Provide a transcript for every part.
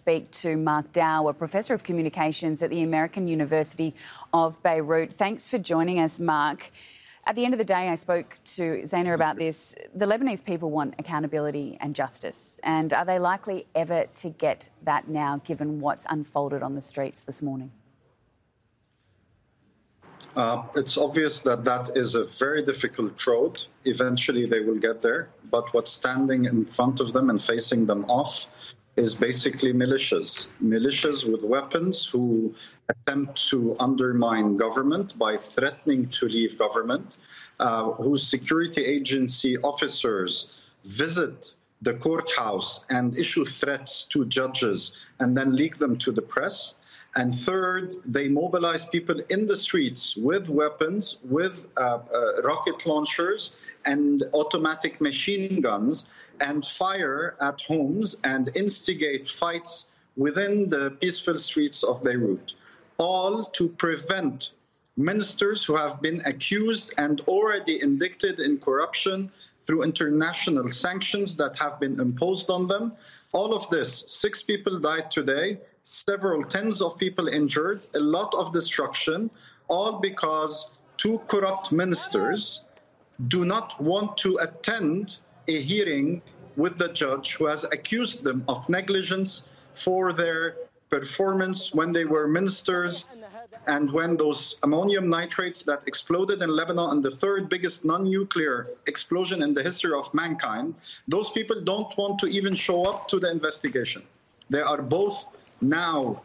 speak to Mark Dow, a professor of communications at the American University of Beirut. Thanks for joining us, Mark. At the end of the day, I spoke to Zaina about this. The Lebanese people want accountability and justice. And are they likely ever to get that now, given what's unfolded on the streets this morning? It's obvious that that is a very difficult road. Eventually they will get there. But what's standing in front of them and facing them off is basically militias. Militias with weapons who attempt to undermine government by threatening to leave government, whose security agency officers visit the courthouse and issue threats to judges and then leak them to the press. And third, they mobilize people in the streets with weapons, with rocket launchers and automatic machine guns, and fire at homes and instigate fights within the peaceful streets of Beirut, all to prevent ministers who have been accused and already indicted in corruption through international sanctions that have been imposed on them. All of this, 6 people died today, several tens of people injured, a lot of destruction, all because 2 corrupt ministers do not want to attend a hearing with the judge who has accused them of negligence for their performance when they were ministers and when those ammonium nitrates that exploded in Lebanon, and the 3rd biggest non-nuclear explosion in the history of mankind, those people don't want to even show up to the investigation. They are both now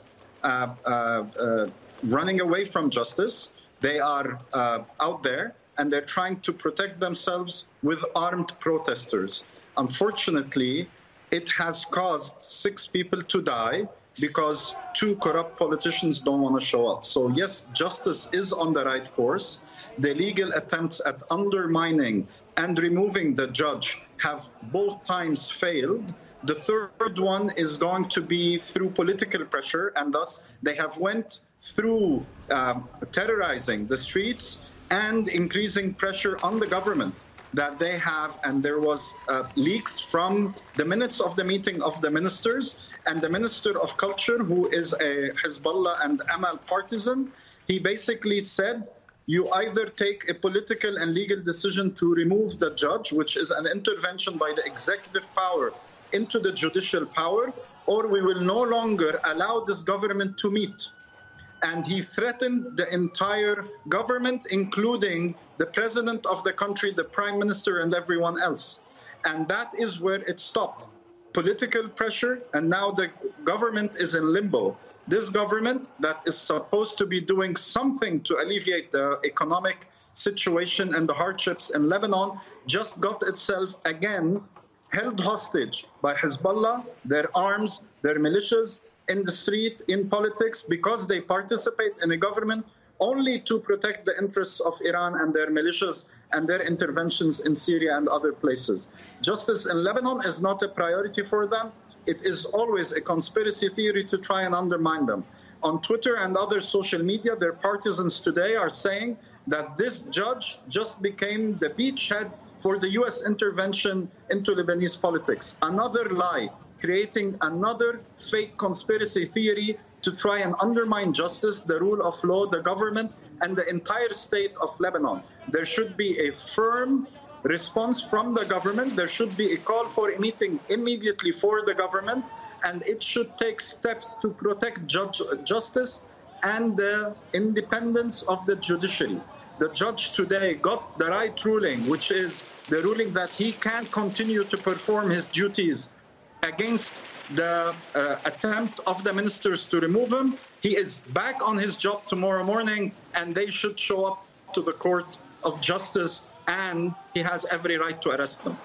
running away from justice. They are out there, and they're trying to protect themselves with armed protesters. Unfortunately, it has caused 6 people to die because 2 corrupt politicians don't want to show up. So yes, justice is on the right course. The legal attempts at undermining and removing the judge have both times failed. The 3rd one is going to be through political pressure, and thus they have went through terrorizing the streets and increasing pressure on the government that they have. And there was leaks from the minutes of the meeting of the ministers, and the Minister of Culture, who is a Hezbollah and Amal partisan, he basically said, you either take a political and legal decision to remove the judge, which is an intervention by the executive power into the judicial power, or we will no longer allow this government to meet. And he threatened the entire government, including the president of the country, the prime minister, and everyone else. And that is where it stopped. Political pressure, and now the government is in limbo. This government that is supposed to be doing something to alleviate the economic situation and the hardships in Lebanon just got itself again held hostage by Hezbollah, their arms, their militias, in the street, in politics, because they participate in a government only to protect the interests of Iran and their militias and their interventions in Syria and other places. Justice in Lebanon is not a priority for them. It is always a conspiracy theory to try and undermine them. On Twitter and other social media, their partisans today are saying that this judge just became the beachhead for the U.S. intervention into Lebanese politics. Another lie, creating another fake conspiracy theory to try and undermine justice, the rule of law, the government, and the entire state of Lebanon. There should be a firm response from the government. There should be a call for a meeting immediately for the government, and it should take steps to protect justice and the independence of the judiciary. The judge today got the right ruling, which is the ruling that he can't continue to perform his duties against the attempt of the ministers to remove him. He is back on his job tomorrow morning, and they should show up to the court of justice, and he has every right to arrest them.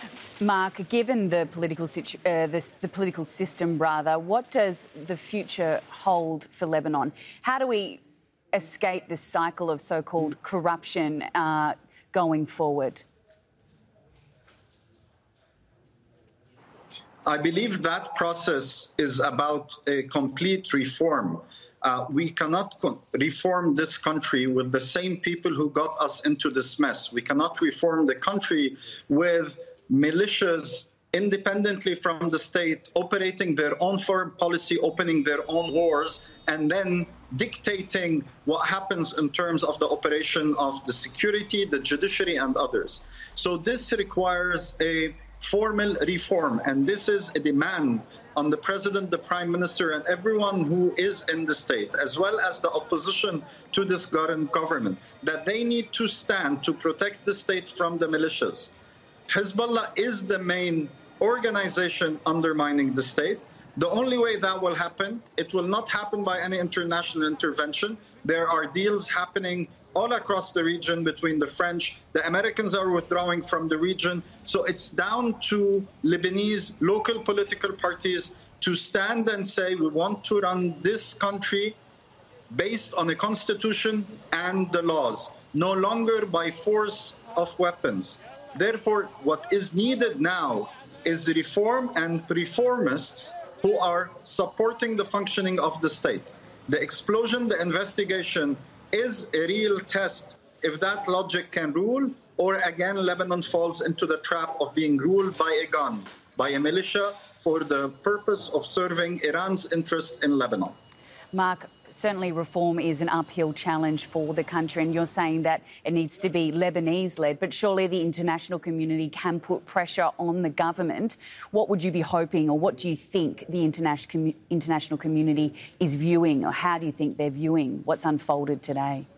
Mark, given the political system, what does the future hold for Lebanon? How do we escape this cycle of so-called corruption going forward? I believe that process is about a complete reform. We cannot reform this country with the same people who got us into this mess. We cannot reform the country with militias independently from the state, operating their own foreign policy, opening their own wars, and then dictating what happens in terms of the operation of the security, the judiciary, and others. So this requires a formal reform, and this is a demand on the president, the prime minister, and everyone who is in the state, as well as the opposition to this government, that they need to stand to protect the state from the militias. Hezbollah is the main organization undermining the state. The only way that will happen, it will not happen by any international intervention. There are deals happening all across the region between the French. The Americans are withdrawing from the region. So it's down to Lebanese local political parties to stand and say, we want to run this country based on a constitution and the laws, no longer by force of weapons. Therefore, what is needed now is reform and reformists who are supporting the functioning of the state. The explosion, the investigation is a real test if that logic can rule, or again, Lebanon falls into the trap of being ruled by a gun, by a militia for the purpose of serving Iran's interest in Lebanon. Mark, certainly reform is an uphill challenge for the country, and you're saying that it needs to be Lebanese-led, but surely the international community can put pressure on the government. What would you be hoping, or what do you think the international community is viewing, or how do you think they're viewing what's unfolded today?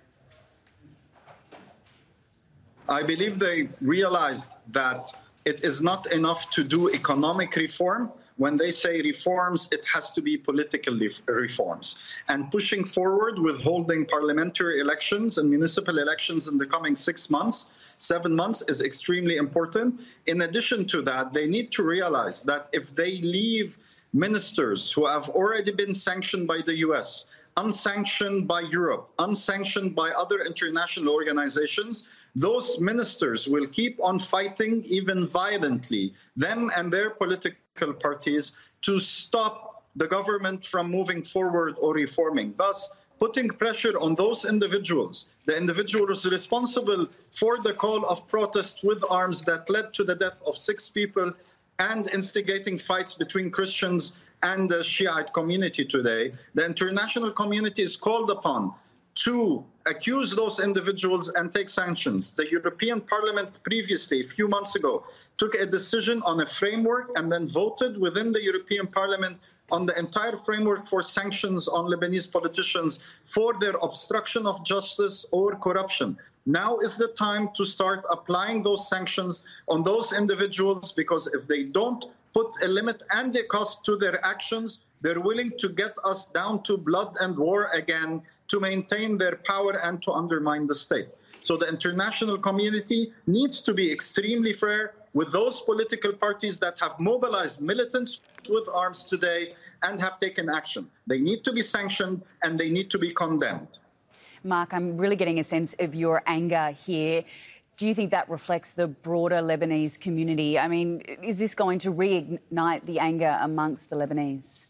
I believe they realized that it is not enough to do economic reform. When they say reforms, it has to be political reforms. And pushing forward with holding parliamentary elections and municipal elections in the coming 6 months, 7 months is extremely important. In addition to that, they need to realize that if they leave ministers who have already been sanctioned by the US, unsanctioned by Europe, unsanctioned by other international organizations, those ministers will keep on fighting, even violently, them and their political parties, to stop the government from moving forward or reforming, thus putting pressure on those individuals, the individuals responsible for the call of protest with arms that led to the death of 6 people and instigating fights between Christians and the Shiite community today. The international community is called upon to accuse those individuals and take sanctions. The European Parliament previously, a few months ago, took a decision on a framework and then voted within the European Parliament on the entire framework for sanctions on Lebanese politicians for their obstruction of justice or corruption. Now is the time to start applying those sanctions on those individuals, because if they don't put a limit and a cost to their actions, they're willing to get us down to blood and war again to maintain their power and to undermine the state. So the international community needs to be extremely fair with those political parties that have mobilized militants with arms today and have taken action. They need to be sanctioned and they need to be condemned. Mark, I'm really getting a sense of your anger here. Do you think that reflects the broader Lebanese community? I mean, is this going to reignite the anger amongst the Lebanese?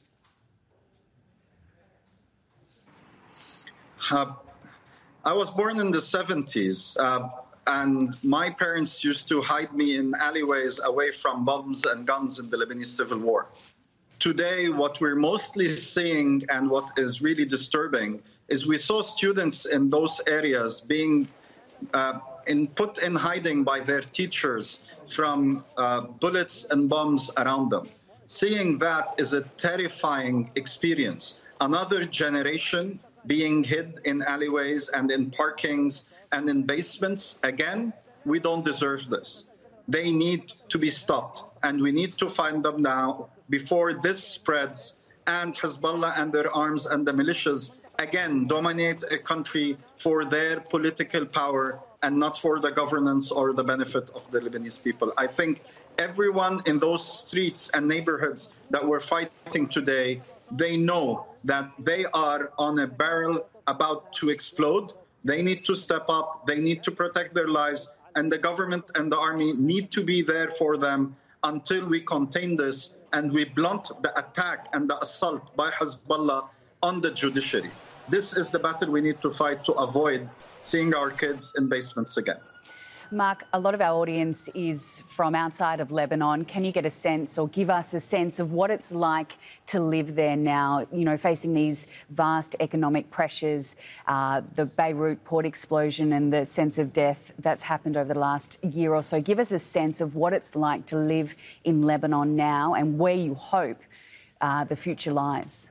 I was born in the 70s, and my parents used to hide me in alleyways away from bombs and guns in the Lebanese Civil War. Today, what we're mostly seeing and what is really disturbing is we saw students in those areas being put in hiding by their teachers from bullets and bombs around them. Seeing that is a terrifying experience. Another generation being hid in alleyways and in parkings and in basements. Again, we don't deserve this. They need to be stopped, and we need to find them now before this spreads and Hezbollah and their arms and the militias again dominate a country for their political power and not for the governance or the benefit of the Lebanese people. I think everyone in those streets and neighborhoods that we're fighting today, they know that they are on a barrel about to explode. They need to step up. They need to protect their lives. And the government and the army need to be there for them until we contain this and we blunt the attack and the assault by Hezbollah on the judiciary. This is the battle we need to fight to avoid seeing our kids in basements again. Mark, a lot of our audience is from outside of Lebanon. Can you get a sense or give us a sense of what it's like to live there now, you know, facing these vast economic pressures, the Beirut port explosion and the sense of death that's happened over the last year or so? Give us a sense of what it's like to live in Lebanon now and where you hope the future lies.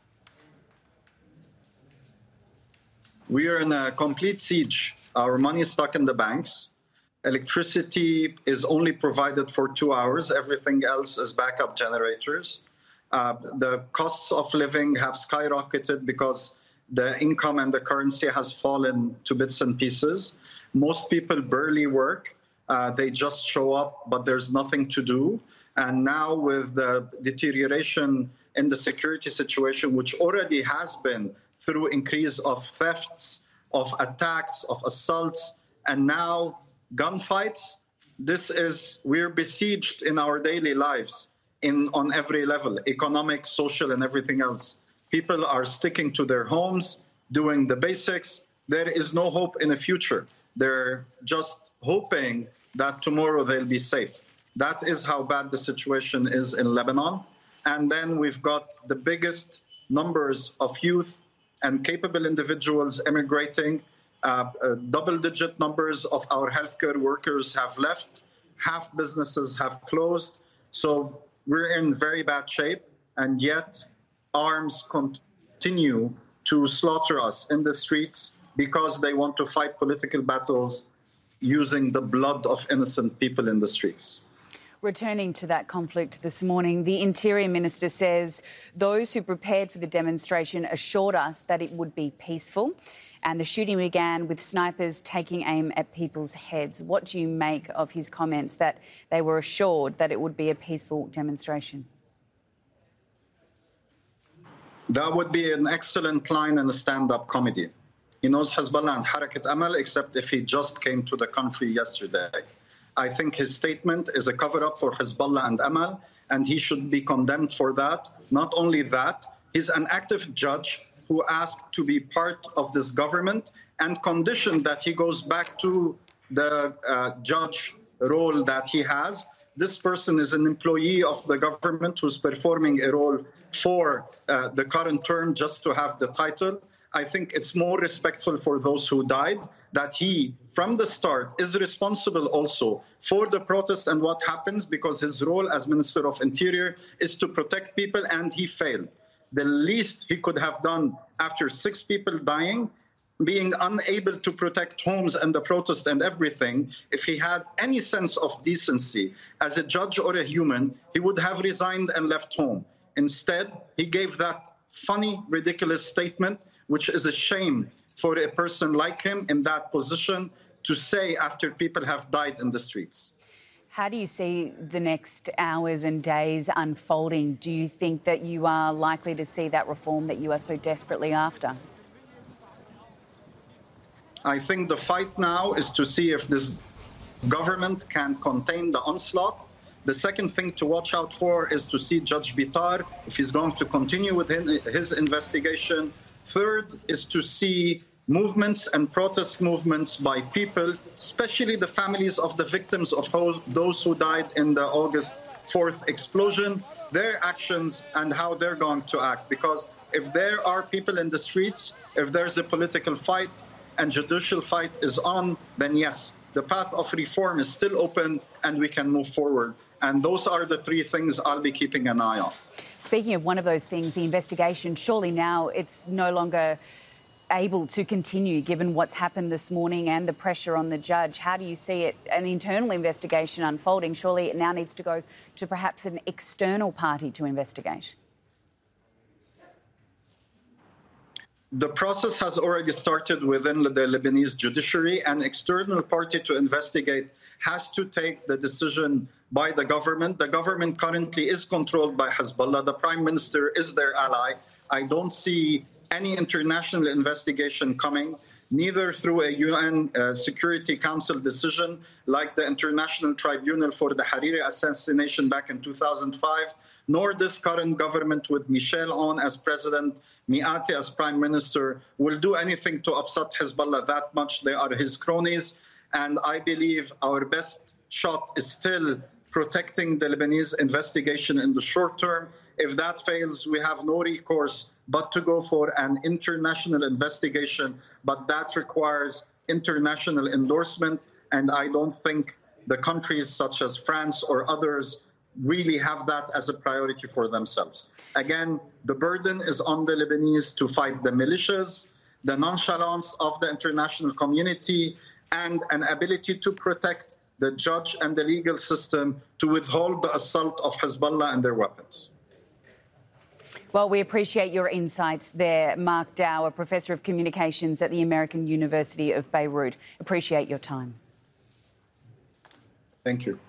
We are in a complete siege. Our money is stuck in the banks. Electricity is only provided for 2 hours. Everything else is backup generators. The costs of living have skyrocketed because the income and the currency has fallen to bits and pieces. Most people barely work. They just show up, but there's nothing to do. And now with the deterioration in the security situation, which already has been through increase of thefts, of attacks, of assaults, and now gunfights, we're besieged in our daily lives on every level, economic, social, and everything else. People are sticking to their homes, doing the basics. There is no hope in the future. They're just hoping that tomorrow they'll be safe. That is how bad the situation is in Lebanon. And then we've got the biggest numbers of youth and capable individuals immigrating. Double-digit numbers of our healthcare workers have left. Half businesses have closed. So we're in very bad shape, and yet arms continue to slaughter us in the streets because they want to fight political battles using the blood of innocent people in the streets. Returning to that conflict this morning, the Interior Minister says those who prepared for the demonstration assured us that it would be peaceful, and the shooting began with snipers taking aim at people's heads. What do you make of his comments that they were assured that it would be a peaceful demonstration? That would be an excellent line in a stand-up comedy. He knows Hezbollah and Harakat Amal, except if he just came to the country yesterday. I think his statement is a cover-up for Hezbollah and Amal, and he should be condemned for that. Not only that, he's an active judge who asked to be part of this government and conditioned that he goes back to the judge role that he has. This person is an employee of the government who's performing a role for the current term just to have the title. I think it's more respectful for those who died that he, from the start, is responsible also for the protest and what happens, because his role as Minister of Interior is to protect people, and he failed. The least he could have done after 6 people dying, being unable to protect homes and the protest and everything, if he had any sense of decency as a judge or a human, he would have resigned and left home. Instead, he gave that funny, ridiculous statement, which is a shame for a person like him in that position to say after people have died in the streets. How do you see the next hours and days unfolding? Do you think that you are likely to see that reform that you are so desperately after? I think the fight now is to see if this government can contain the onslaught. The second thing to watch out for is to see Judge Bitar, if he's going to continue with his investigation. Third is to see movements and protest movements by people, especially the families of the victims of those who died in the August 4th explosion, their actions and how they're going to act. Because if there are people in the streets, if there's a political fight and judicial fight is on, then yes, the path of reform is still open and we can move forward. And those are the 3 things I'll be keeping an eye on. Speaking of one of those things, the investigation, surely now it's no longer able to continue given what's happened this morning and the pressure on the judge. How do you see it, an internal investigation unfolding? Surely it now needs to go to perhaps an external party to investigate. The process has already started within the Lebanese judiciary. An external party to investigate has to take the decision by the government. The government currently is controlled by Hezbollah. The Prime Minister is their ally. I don't see any international investigation coming, neither through a UN Security Council decision like the International Tribunal for the Hariri assassination back in 2005, nor this current government with Michel Aoun as president, Miati as prime minister, will do anything to upset Hezbollah that much. They are his cronies. And I believe our best shot is still protecting the Lebanese investigation in the short term. If that fails, we have no recourse but to go for an international investigation, but that requires international endorsement, and I don't think the countries such as France or others really have that as a priority for themselves. Again, the burden is on the Lebanese to fight the militias, the nonchalance of the international community, and an ability to protect the judge and the legal system to withhold the assault of Hezbollah and their weapons. Well, we appreciate your insights there, Mark Dow, a Professor of Communications at the American University of Beirut. Appreciate your time. Thank you.